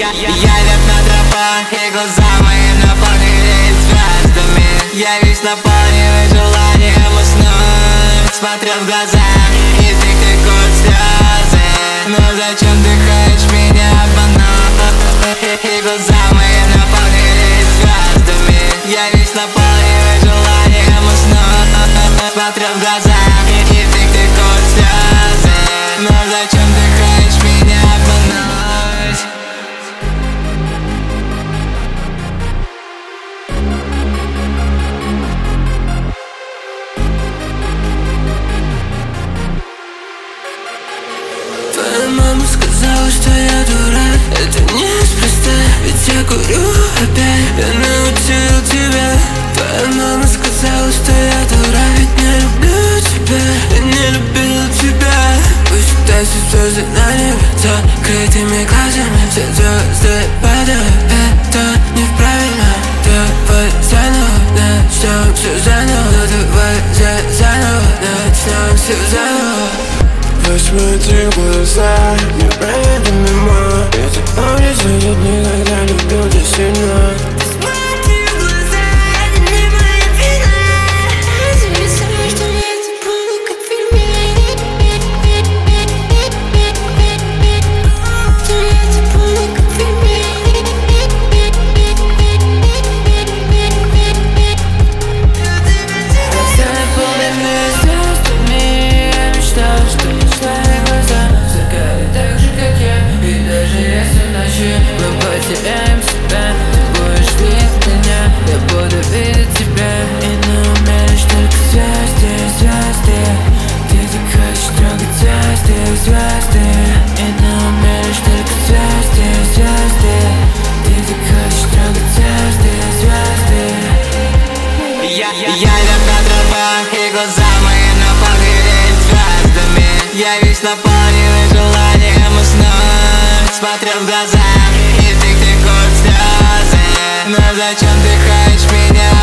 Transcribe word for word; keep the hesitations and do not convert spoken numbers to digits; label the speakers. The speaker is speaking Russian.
Speaker 1: Я, я, я лет на тропах, и глаза мои наполнились звездами. Я весь наполненный желанием уснуть. Смотрел в глаза, и ты текут слезы. Но зачем ты хочешь меня обмануть? И глаза мои наполнились звездами. Я весь наполненный желанием уснуть. Смотрел в глаза, и ты текут слезы. Но зачем ты хочешь меня обмануть?
Speaker 2: Твоя мама сказала, что я дурак. Это неспроста, ведь я курю опять. Я научил тебя. Твоя мама сказала, что я дурак. Ведь не люблю тебя, я не любил тебя. Пусть тащит звезды на небе закрытыми глазами. Все звезды падают, это неправильно. Давай заново начнем все заново. Давай заново начнем все заново. Возьми эти глаза, не пройди мимо. Я тебя помню, что я никогда любил тебя сильно.
Speaker 3: Смотри в глаза, это не моя вина. Разве собой, что я тебя помню, как в фильме. Что я тебя помню, как в фильме.
Speaker 2: Глаза наполнены звездами. Я мечтал, что твои глаза сверкают так же, как я. И даже если ночью мы потеряем себя, ты будешь видеть меня, я буду видеть тебя. И на уме лишь только звезды, звезды. Ты так хочешь трогать звезды, звезды. И на уме лишь только звезды, звезды. Ты так хочешь трогать звезды, звезды.
Speaker 1: Я, я, я лег на тропах, и глаза мои наполнились звездами. Я весь наполненный желанием уснуть. Смотрел в глаза, и ты текут слезы. Но зачем ты хочешь меня